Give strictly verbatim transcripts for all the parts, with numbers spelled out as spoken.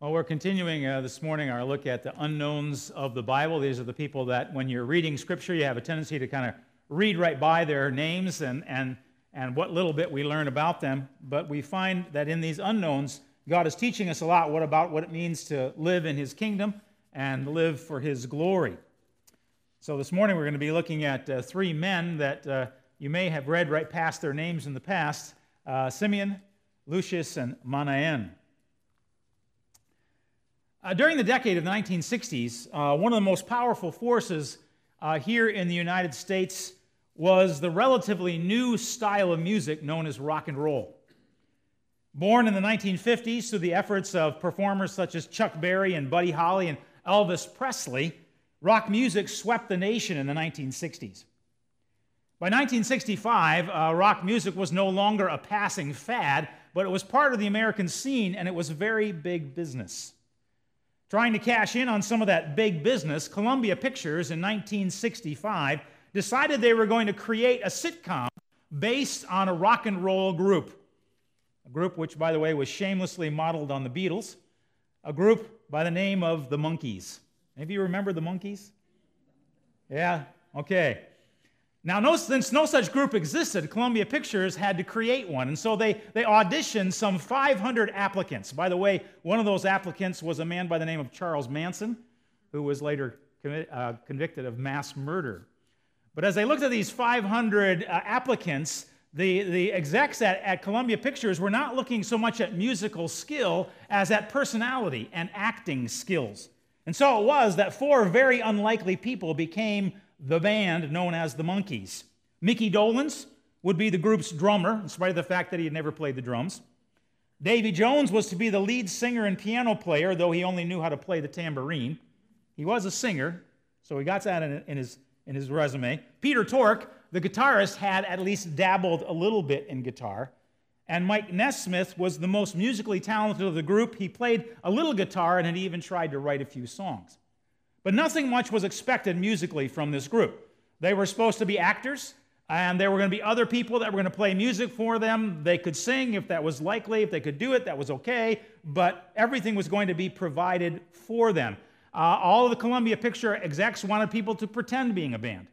Well, we're continuing uh, this morning our look at the unknowns of the Bible. These are the people that when you're reading Scripture, you have a tendency to kind of read right by their names and, and, and what little bit we learn about them. But we find that in these unknowns, God is teaching us a lot what about what it means to live in His kingdom and live for His glory. So this morning we're going to be looking at uh, three men that uh, you may have read right past their names in the past, uh, Simeon, Lucius, and Manaen. Uh, during the decade of the nineteen sixties, uh, one of the most powerful forces uh, here in the United States was the relatively new style of music known as rock and roll. Born in the nineteen fifties through the efforts of performers such as Chuck Berry and Buddy Holly and Elvis Presley, rock music swept the nation in the nineteen sixties. By nineteen sixty-five, uh, rock music was no longer a passing fad, but it was part of the American scene, and it was very big business. Trying to cash in on some of that big business, Columbia Pictures in nineteen sixty-five decided they were going to create a sitcom based on a rock and roll group. A group which, by the way, was shamelessly modeled on the Beatles. A group by the name of the Monkees. Any of you remember the Monkees? Yeah? Okay. Now, no, since no such group existed, Columbia Pictures had to create one, and so they, they auditioned some five hundred applicants. By the way, one of those applicants was a man by the name of Charles Manson, who was later commi- uh, convicted of mass murder. But as they looked at these five hundred uh, applicants, the, the execs at, at Columbia Pictures were not looking so much at musical skill as at personality and acting skills. And so it was that four very unlikely people became the band known as the Monkees. Mickey Dolenz would be the group's drummer, in spite of the fact that he had never played the drums. Davy Jones was to be the lead singer and piano player, though he only knew how to play the tambourine. He was a singer, so he got that in, in, his, in his resume. Peter Tork, the guitarist, had at least dabbled a little bit in guitar. And Mike Nesmith was the most musically talented of the group. He played a little guitar and had even tried to write a few songs. But nothing much was expected musically from this group. They were supposed to be actors, and there were going to be other people that were going to play music for them. They could sing if that was likely. If they could do it, that was okay. But everything was going to be provided for them. Uh, all of the Columbia Picture execs wanted people to pretend being a band.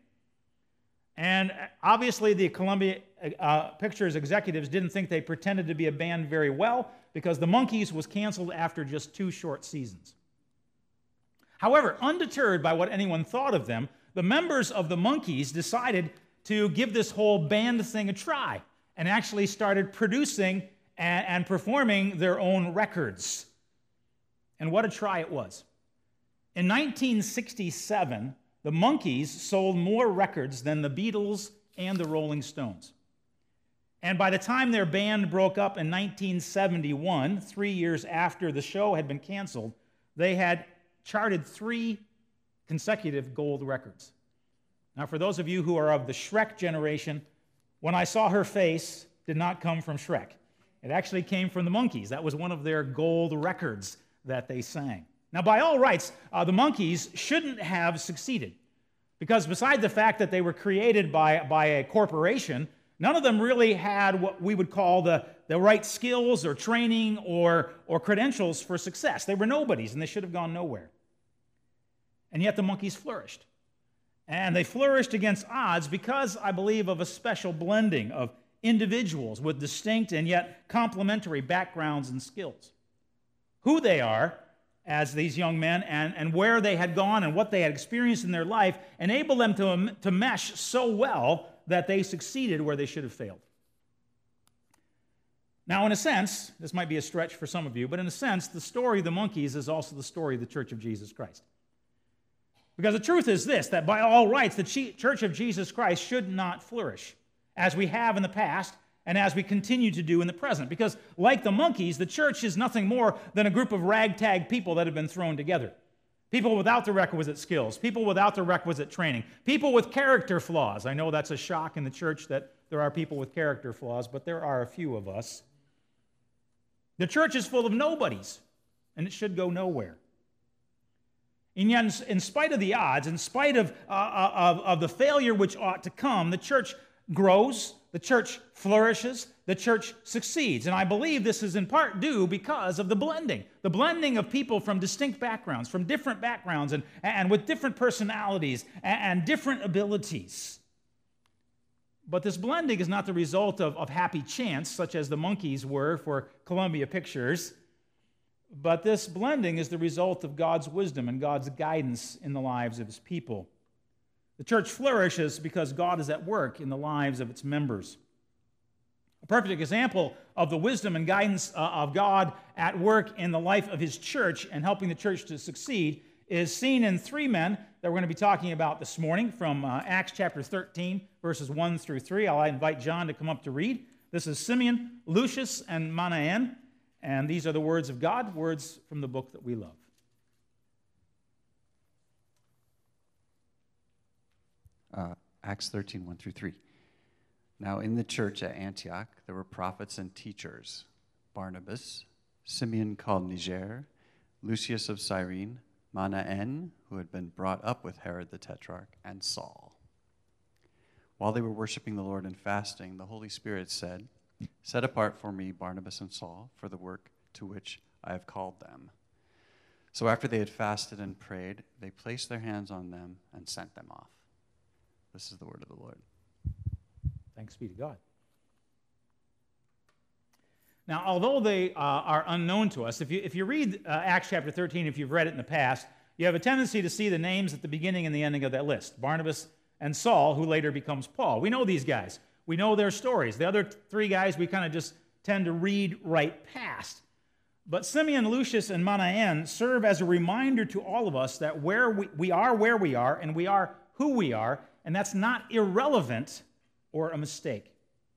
And obviously the Columbia uh, Pictures executives didn't think they pretended to be a band very well, because the Monkees was canceled after just two short seasons. However, undeterred by what anyone thought of them, the members of the Monkees decided to give this whole band thing a try and actually started producing and, and performing their own records. And what a try it was. In nineteen sixty-seven, the Monkees sold more records than the Beatles and the Rolling Stones. And by the time their band broke up in nineteen seventy-one, three years after the show had been canceled, they had charted three consecutive gold records. Now, for those of you who are of the Shrek generation, When I Saw Her Face did not come from Shrek. It actually came from the Monkees. That was one of their gold records that they sang. Now, by all rights, uh, the Monkees shouldn't have succeeded, because besides the fact that they were created by, by a corporation, none of them really had what we would call the, the right skills or training or, or credentials for success. They were nobodies, and they should have gone nowhere. And yet the Monkees flourished. And they flourished against odds because, I believe, of a special blending of individuals with distinct and yet complementary backgrounds and skills. Who they are as these young men and, and where they had gone and what they had experienced in their life enabled them to, to mesh so well that they succeeded where they should have failed. Now, in a sense, this might be a stretch for some of you, but in a sense, the story of the Monkees is also the story of the Church of Jesus Christ. Because the truth is this, that by all rights, the Church of Jesus Christ should not flourish, as we have in the past and as we continue to do in the present. Because like the Monkees, the church is nothing more than a group of ragtag people that have been thrown together. People without the requisite skills, people without the requisite training, people with character flaws. I know that's a shock in the church that there are people with character flaws, but there are a few of us. The church is full of nobodies, and it should go nowhere. And yet, in spite of the odds, in spite of, uh, of, of the failure which ought to come, the church grows, the church flourishes, the church succeeds. And I believe this is in part due because of the blending. The blending of people from distinct backgrounds, from different backgrounds, and, and with different personalities and, and different abilities. But this blending is not the result of, of happy chance, such as the monkeys were for Columbia Pictures. But this blending is the result of God's wisdom and God's guidance in the lives of his people. The church flourishes because God is at work in the lives of its members. A perfect example of the wisdom and guidance uh, of God at work in the life of his church and helping the church to succeed is seen in three men that we're going to be talking about this morning from uh, Acts chapter thirteen, verses one through three. I'll invite John to come up to read. This is Simeon, Lucius, and Manaen, and these are the words of God, words from the book that we love. Uh, Acts thirteen, one through three. Now in the church at Antioch there were prophets and teachers, Barnabas, Simeon called Niger, Lucius of Cyrene, Manaen, who had been brought up with Herod the Tetrarch, and Saul. While they were worshiping the Lord and fasting, the Holy Spirit said, "Set apart for me Barnabas and Saul for the work to which I have called them." So after they had fasted and prayed, they placed their hands on them and sent them off. This is the word of the Lord. Thanks be to God. Now, although they uh, are unknown to us, if you, if you read uh, Acts chapter thirteen, if you've read it in the past, you have a tendency to see the names at the beginning and the ending of that list. Barnabas and Saul, who later becomes Paul. We know these guys. We know their stories. The other three guys we kind of just tend to read right past. But Simeon, Lucius, and Manaen serve as a reminder to all of us that where we, we are where we are, and we are who we are, and that's not irrelevant or a mistake.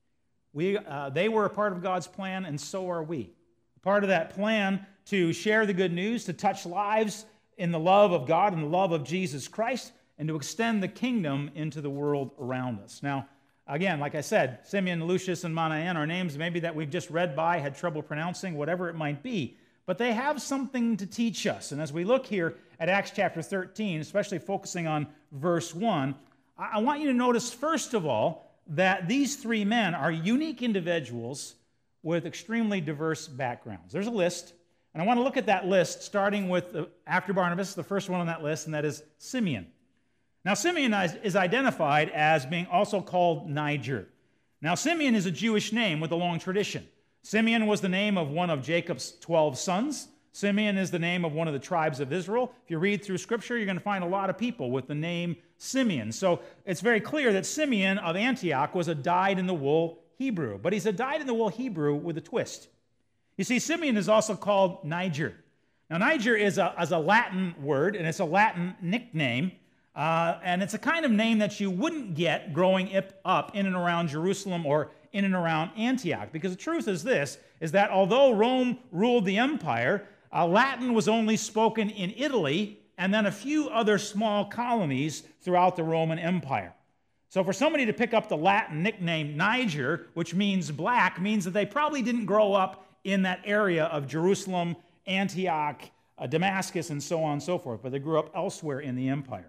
We, uh, they were a part of God's plan, and so are we. Part of that plan to share the good news, to touch lives in the love of God and the love of Jesus Christ, and to extend the kingdom into the world around us. Now, again, like I said, Simeon, Lucius, and Manaen are names maybe that we've just read by, had trouble pronouncing, whatever it might be. But they have something to teach us. And as we look here at Acts chapter thirteen, especially focusing on verse one, I want you to notice, first of all, that these three men are unique individuals with extremely diverse backgrounds. There's a list, and I want to look at that list, starting with, uh, after Barnabas, the first one on that list, and that is Simeon. Now, Simeon is identified as being also called Niger. Now, Simeon is a Jewish name with a long tradition. Simeon was the name of one of Jacob's twelve sons. Simeon is the name of one of the tribes of Israel. If you read through Scripture, you're going to find a lot of people with the name Simeon. So it's very clear that Simeon of Antioch was a dyed-in-the-wool Hebrew. But he's a dyed-in-the-wool Hebrew with a twist. You see, Simeon is also called Niger. Now, Niger is a, is a Latin word, and it's a Latin nickname. Uh, and it's a kind of name that you wouldn't get growing up in and around Jerusalem or in and around Antioch. Because the truth is this, is that although Rome ruled the empire, uh, Latin was only spoken in Italy and then a few other small colonies throughout the Roman Empire. So for somebody to pick up the Latin nickname Niger, which means black, means that they probably didn't grow up in that area of Jerusalem, Antioch, uh, Damascus, and so on and so forth, but they grew up elsewhere in the empire.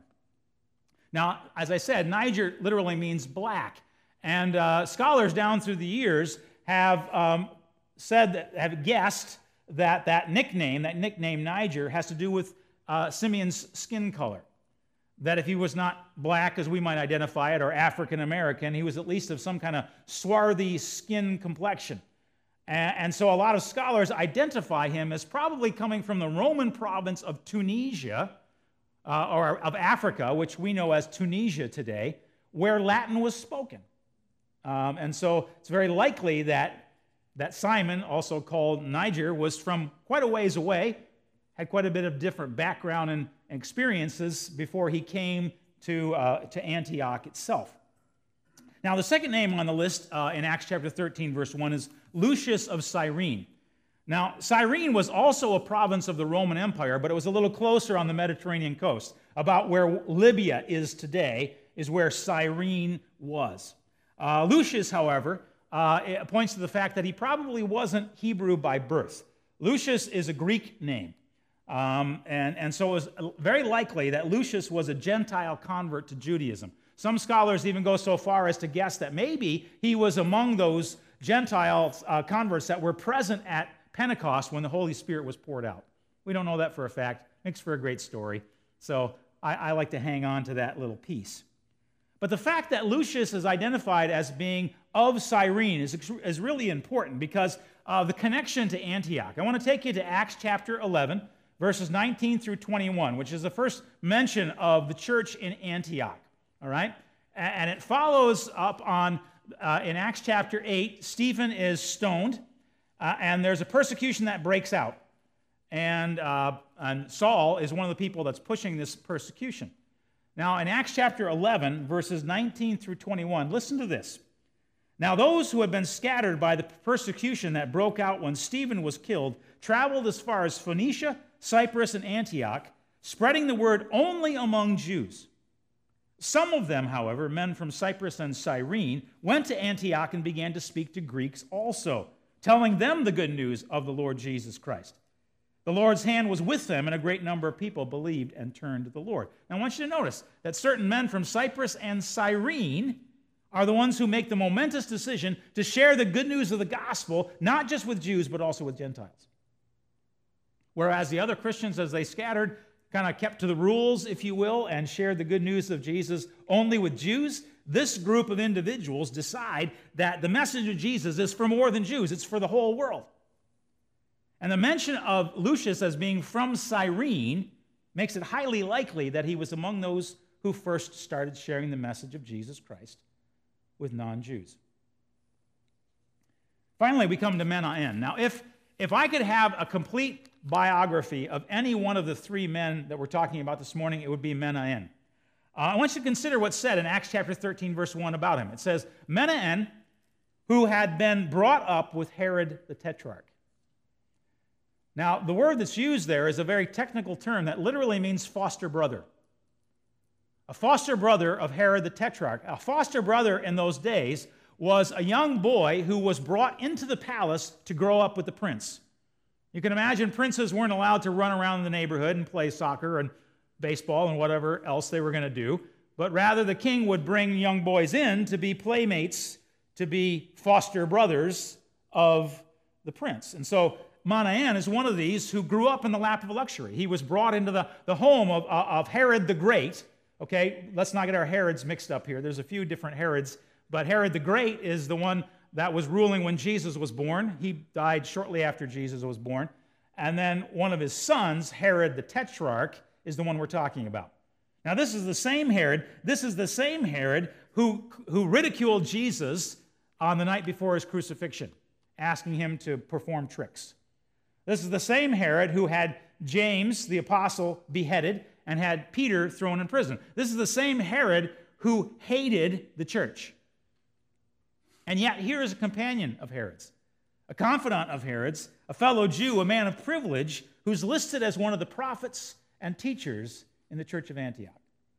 Now, as I said, Niger literally means black. And uh, scholars down through the years have um, said, that, have guessed that that nickname, that nickname Niger, has to do with uh, Simeon's skin color. That if he was not black, as we might identify it, or African American, he was at least of some kind of swarthy skin complexion. And, and so a lot of scholars identify him as probably coming from the Roman province of Tunisia, Uh, or of Africa, which we know as Tunisia today, where Latin was spoken. Um, and so it's very likely that, that Simon, also called Niger, was from quite a ways away, had quite a bit of different background and experiences before he came to, uh, to Antioch itself. Now, the second name on the list uh, in Acts chapter thirteen, verse one, is Lucius of Cyrene. Now, Cyrene was also a province of the Roman Empire, but it was a little closer on the Mediterranean coast. About where Libya is today is where Cyrene was. Uh, Lucius, however, uh, it points to the fact that he probably wasn't Hebrew by birth. Lucius is a Greek name. Um, and, and so it was very likely that Lucius was a Gentile convert to Judaism. Some scholars even go so far as to guess that maybe he was among those Gentile uh, converts that were present at Pentecost when the Holy Spirit was poured out. We don't know that for a fact. Makes for a great story. So I, I like to hang on to that little piece. But the fact that Lucius is identified as being of Cyrene is, is really important because of the connection to Antioch. I want to take you to Acts chapter eleven, verses nineteen through twenty-one, which is the first mention of the church in Antioch. All right? And it follows up on, uh, in Acts chapter eight, Stephen is stoned, uh, and there's a persecution that breaks out. And, uh, and Saul is one of the people that's pushing this persecution. Now, in Acts chapter eleven, verses nineteen through twenty-one, listen to this. Now, those who had been scattered by the persecution that broke out when Stephen was killed traveled as far as Phoenicia, Cyprus, and Antioch, spreading the word only among Jews. Some of them, however, men from Cyprus and Cyrene, went to Antioch and began to speak to Greeks also, telling them the good news of the Lord Jesus Christ. The Lord's hand was with them, and a great number of people believed and turned to the Lord. Now, I want you to notice that certain men from Cyprus and Cyrene are the ones who make the momentous decision to share the good news of the gospel, not just with Jews, but also with Gentiles. Whereas the other Christians, as they scattered, kind of kept to the rules, if you will, and shared the good news of Jesus only with Jews, this group of individuals decide that the message of Jesus is for more than Jews, it's for the whole world. And the mention of Lucius as being from Cyrene makes it highly likely that he was among those who first started sharing the message of Jesus Christ with non-Jews. Finally, we come to Manaen. Now, if, if I could have a complete biography of any one of the three men that we're talking about this morning, it would be Manaen. Uh, I want you to consider what's said in Acts chapter thirteen, verse one about him. It says, Manaen, who had been brought up with Herod the Tetrarch. Now, the word that's used there is a very technical term that literally means foster brother. A foster brother of Herod the Tetrarch. A foster brother in those days was a young boy who was brought into the palace to grow up with the prince. You can imagine princes weren't allowed to run around the neighborhood and play soccer and baseball and whatever else they were going to do, but rather the king would bring young boys in to be playmates, to be foster brothers of the prince. And so Manaen is one of these who grew up in the lap of luxury. He was brought into the, the home of, of Herod the Great. Okay, let's not get our Herods mixed up here. There's a few different Herods, but Herod the Great is the one that was ruling when Jesus was born. He died shortly after Jesus was born. And then one of his sons, Herod the Tetrarch, is the one we're talking about. Now, this is the same Herod. This is the same Herod who, who ridiculed Jesus on the night before his crucifixion, asking him to perform tricks. This is the same Herod who had James, the apostle, beheaded and had Peter thrown in prison. This is the same Herod who hated the church. And yet, here is a companion of Herod's, a confidant of Herod's, a fellow Jew, a man of privilege, who's listed as one of the prophets and teachers in the church of Antioch.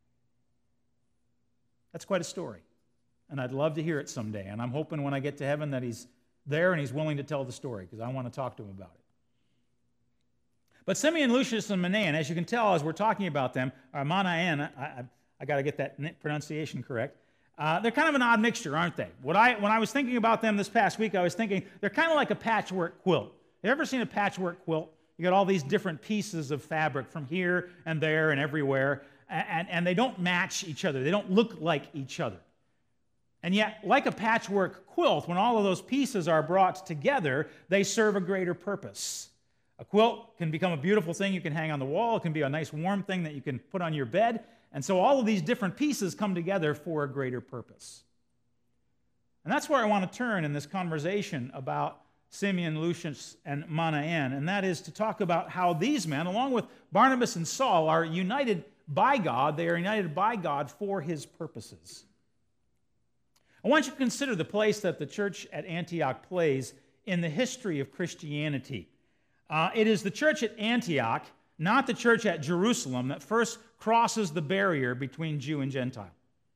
That's quite a story. And I'd love to hear it someday. And I'm hoping when I get to heaven that he's there and he's willing to tell the story, because I want to talk to him about it. But Simeon, Lucius, and Manaen, as you can tell as we're talking about them, or Manaen, I, I, I got to get that pronunciation correct, uh, they're kind of an odd mixture, aren't they? What I, when I was thinking about them this past week, I was thinking they're kind of like a patchwork quilt. You ever seen a patchwork quilt? You got all these different pieces of fabric from here and there and everywhere, and, and they don't match each other. They don't look like each other. And yet, like a patchwork quilt, when all of those pieces are brought together, they serve a greater purpose. A quilt can become a beautiful thing you can hang on the wall. It can be a nice warm thing that you can put on your bed. And so all of these different pieces come together for a greater purpose. And that's where I want to turn in this conversation about Simeon, Lucius, and Manaen, and that is to talk about how these men, along with Barnabas and Saul, are united by God. They are united by God for his purposes. I want you to consider the place that the church at Antioch plays in the history of Christianity. Uh, it is the church at Antioch, not the church at Jerusalem, that first crosses the barrier between Jew and Gentile.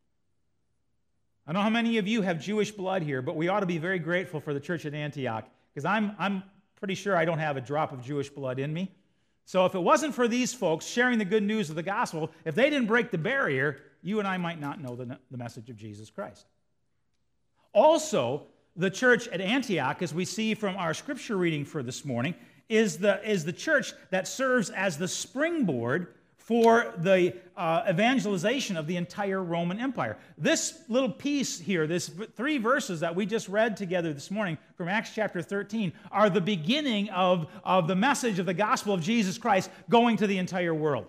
I don't know how many of you have Jewish blood here, but we ought to be very grateful for the church at Antioch, because I'm, I'm pretty sure I don't have a drop of Jewish blood in me. So if it wasn't for these folks sharing the good news of the gospel, if they didn't break the barrier, you and I might not know the, the message of Jesus Christ. Also, the church at Antioch, as we see from our scripture reading for this morning, is the, is the church that serves as the springboard for the uh, evangelization of the entire Roman Empire. This little piece here, this three verses that we just read together this morning from Acts chapter thirteen, are the beginning of, of the message of the gospel of Jesus Christ going to the entire world.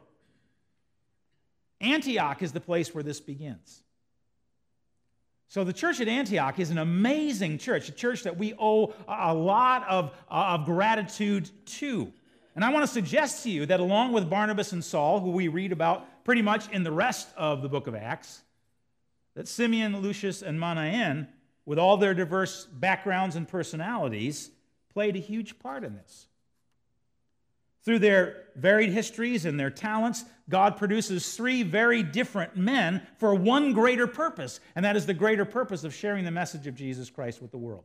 Antioch is the place where this begins. So the church at Antioch is an amazing church, a church that we owe a lot of, of gratitude to. And I want to suggest to you that along with Barnabas and Saul, who we read about pretty much in the rest of the book of Acts, that Simeon, Lucius, and Manaen, with all their diverse backgrounds and personalities, played a huge part in this. Through their varied histories and their talents, God produces three very different men for one greater purpose, and that is the greater purpose of sharing the message of Jesus Christ with the world.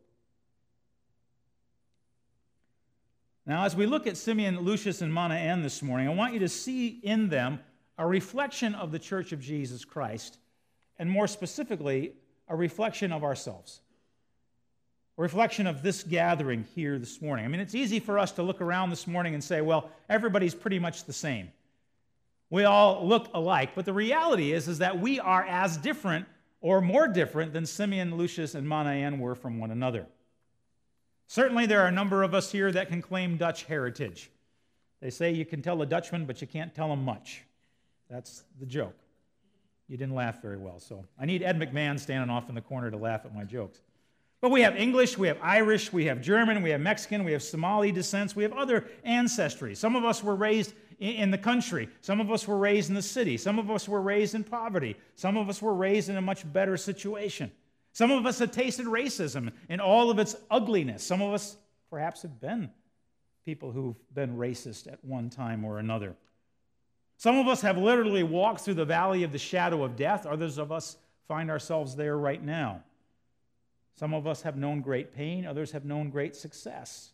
Now, as we look at Simeon, Lucius, and Manaen this morning, I want you to see in them a reflection of the church of Jesus Christ, and more specifically, a reflection of ourselves. A reflection of this gathering here this morning. I mean, it's easy for us to look around this morning and say, well, everybody's pretty much the same. We all look alike, but the reality is, is that we are as different or more different than Simeon, Lucius, and Manaen were from one another. Certainly, there are a number of us here that can claim Dutch heritage. They say you can tell a Dutchman, but you can't tell him much. That's the joke. You didn't laugh very well, so I need Ed McMahon standing off in the corner to laugh at my jokes. But we have English, we have Irish, we have German, we have Mexican, we have Somali descents, we have other ancestry. Some of us were raised in the country. Some of us were raised in the city. Some of us were raised in poverty. Some of us were raised in a much better situation. Some of us have tasted racism in all of its ugliness. Some of us perhaps have been people who've been racist at one time or another. Some of us have literally walked through the valley of the shadow of death. Others of us find ourselves there right now. Some of us have known great pain. Others have known great success.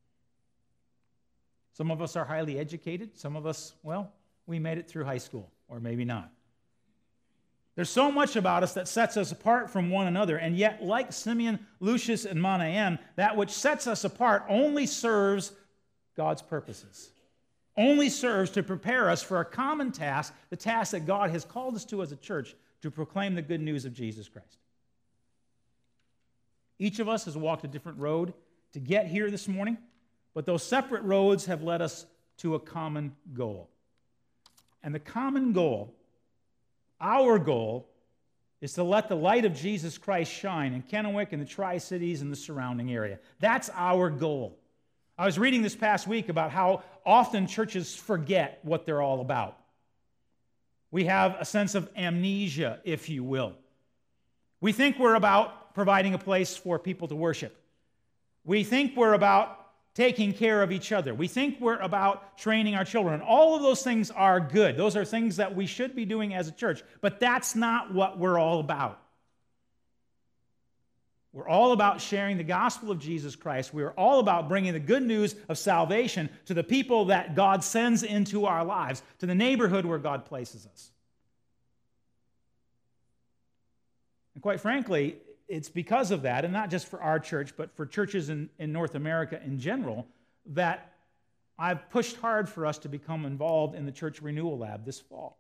Some of us are highly educated. Some of us, well, we made it through high school, or maybe not. There's so much about us that sets us apart from one another, and yet, like Simeon, Lucius, and Manaen, that which sets us apart only serves God's purposes, only serves to prepare us for a common task, the task that God has called us to as a church, to proclaim the good news of Jesus Christ. Each of us has walked a different road to get here this morning, but those separate roads have led us to a common goal. And the common goal, our goal, is to let the light of Jesus Christ shine in Kennewick and the Tri-Cities and the surrounding area. That's our goal. I was reading this past week about how often churches forget what they're all about. We have a sense of amnesia, if you will. We think we're about providing a place for people to worship. We think we're about taking care of each other. We think we're about training our children. All of those things are good. Those are things that we should be doing as a church, but that's not what we're all about. We're all about sharing the gospel of Jesus Christ. We're all about bringing the good news of salvation to the people that God sends into our lives, to the neighborhood where God places us. And quite frankly, it's because of that, and not just for our church, but for churches in, in North America in general, that I've pushed hard for us to become involved in the Church Renewal Lab this fall.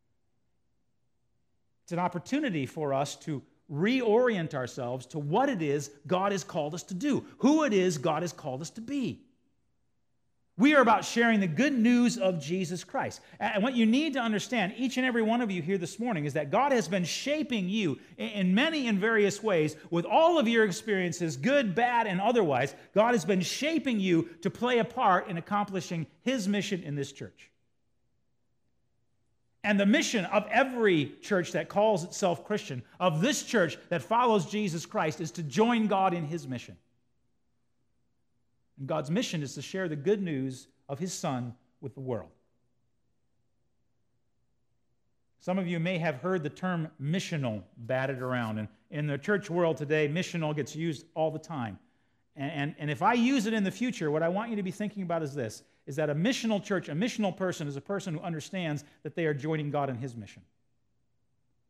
It's an opportunity for us to reorient ourselves to what it is God has called us to do, who it is God has called us to be. We are about sharing the good news of Jesus Christ. And what you need to understand, each and every one of you here this morning, is that God has been shaping you in many and various ways with all of your experiences, good, bad, and otherwise. God has been shaping you to play a part in accomplishing His mission in this church. And the mission of every church that calls itself Christian, of this church that follows Jesus Christ, is to join God in His mission. And God's mission is to share the good news of His Son with the world. Some of you may have heard the term missional batted around. And in the church world today, missional gets used all the time. And, and, and if I use it in the future, what I want you to be thinking about is this, is that a missional church, a missional person, is a person who understands that they are joining God in His mission.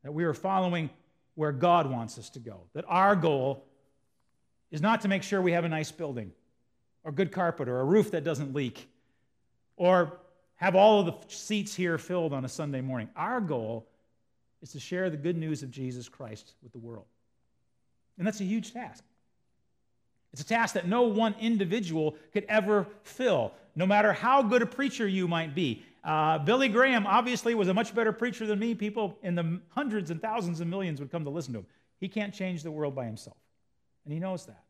that we are following where God wants us to go, that our goal is not to make sure we have a nice building or good carpet or a roof that doesn't leak or have all of the seats here filled on a Sunday morning. Our goal is to share the good news of Jesus Christ with the world. And that's a huge task. It's a task that no one individual could ever fill, no matter how good a preacher you might be. Uh, Billy Graham obviously was a much better preacher than me. People in the hundreds and thousands and millions would come to listen to him. He can't change the world by himself, and he knows that.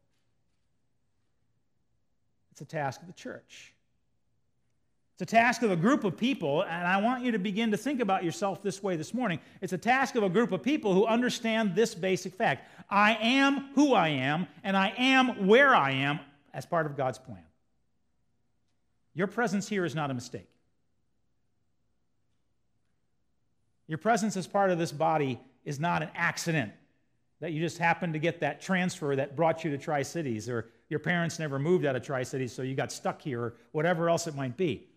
It's a task of the church. It's a task of a group of people, and I want you to begin to think about yourself this way this morning. It's a task of a group of people who understand this basic fact. I am who I am, and I am where I am as part of God's plan. Your presence here is not a mistake. Your presence as part of this body is not an accident that you just happened to get that transfer that brought you to Tri-Cities, or your parents never moved out of Tri-Cities, so you got stuck here, or whatever else it might be.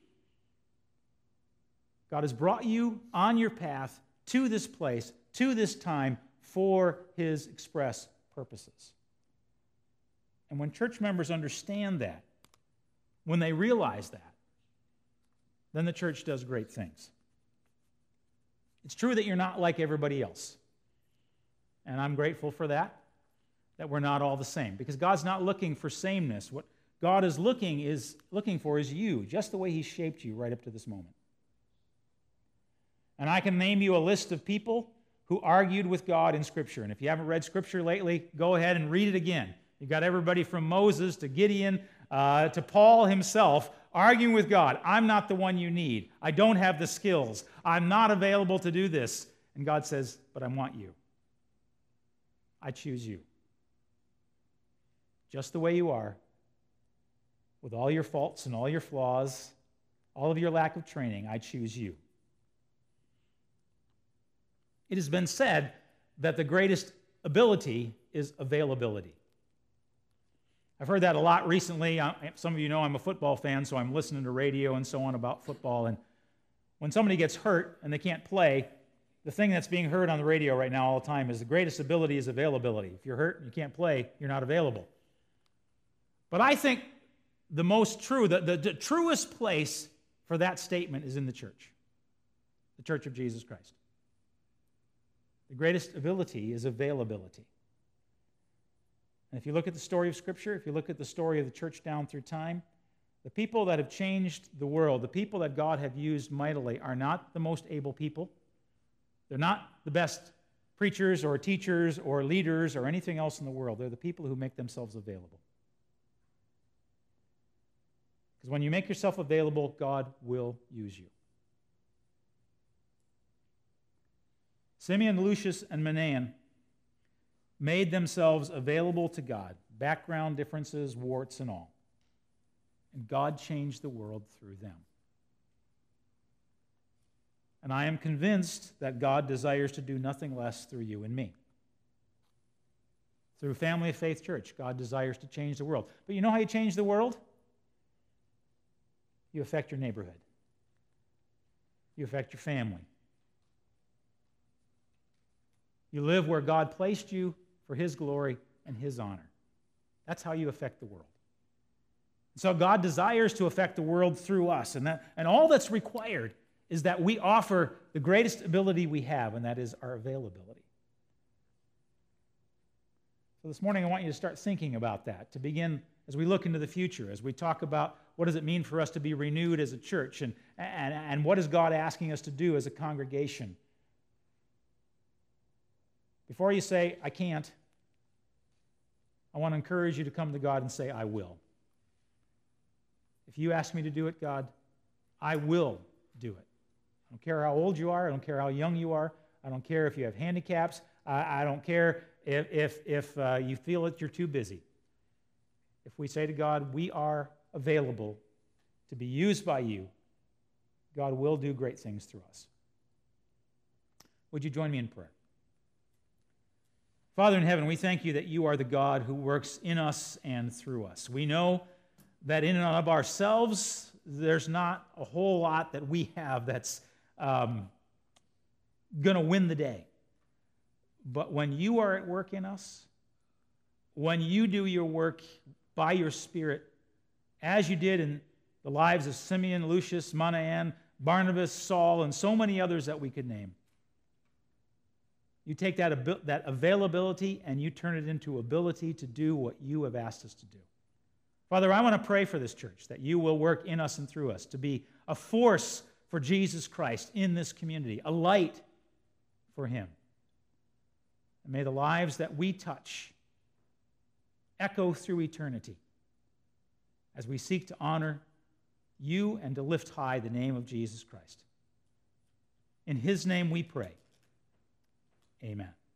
God has brought you on your path to this place, to this time, for His express purposes. And when church members understand that, when they realize that, then the church does great things. It's true that you're not like everybody else. And I'm grateful for that, that we're not all the same. Because God's not looking for sameness. What God is looking is looking for is you, just the way He shaped you right up to this moment. And I can name you a list of people who argued with God in Scripture. And if you haven't read Scripture lately, go ahead and read it again. You've got everybody from Moses to Gideon uh, to Paul himself arguing with God. I'm not the one you need. I don't have the skills. I'm not available to do this. And God says, but I want you. I choose you. Just the way you are, with all your faults and all your flaws, all of your lack of training, I choose you. It has been said that the greatest ability is availability. I've heard that a lot recently. Some of you know I'm a football fan, so I'm listening to radio and so on about football. And when somebody gets hurt and they can't play, the thing that's being heard on the radio right now all the time is the greatest ability is availability. If you're hurt and you can't play, you're not available. But I think the most true, the, the, the truest place for that statement is in the church, the Church of Jesus Christ. The greatest ability is availability. And if you look at the story of Scripture, if you look at the story of the church down through time, the people that have changed the world, the people that God have used mightily, are not the most able people. They're not the best preachers or teachers or leaders or anything else in the world. They're the people who make themselves available. Because when you make yourself available, God will use you. Simeon, Lucius, and Manaen made themselves available to God, background differences, warts, and all. And God changed the world through them. And I am convinced that God desires to do nothing less through you and me. Through Family of Faith Church, God desires to change the world. But you know how you change the world? You affect your neighborhood. You affect your family. You live where God placed you for His glory and His honor. That's how you affect the world. So God desires to affect the world through us. And, that, and all that's required is that we offer the greatest ability we have, and that is our availability. So this morning I want you to start thinking about that, to begin as we look into the future, as we talk about what does it mean for us to be renewed as a church, and, and, and what is God asking us to do as a congregation. Before you say, I can't, I want to encourage you to come to God and say, I will. If you ask me to do it, God, I will do it. I don't care how old you are. I don't care how young you are. I don't care if you have handicaps. I, I don't care if, if, if uh, you feel that you're too busy. If we say to God, we are available to be used by you, God will do great things through us. Would you join me in prayer? Father in heaven, we thank you that you are the God who works in us and through us. We know that in and of ourselves, there's not a whole lot that we have that's um, going to win the day. But when you are at work in us, when you do your work by your Spirit, as you did in the lives of Simeon, Lucius, Manaen, Barnabas, Saul, and so many others that we could name, you take that, that availability and you turn it into ability to do what you have asked us to do. Father, I want to pray for this church, that you will work in us and through us to be a force for Jesus Christ in this community, a light for him. And may the lives that we touch echo through eternity as we seek to honor you and to lift high the name of Jesus Christ. In his name we pray. Amen.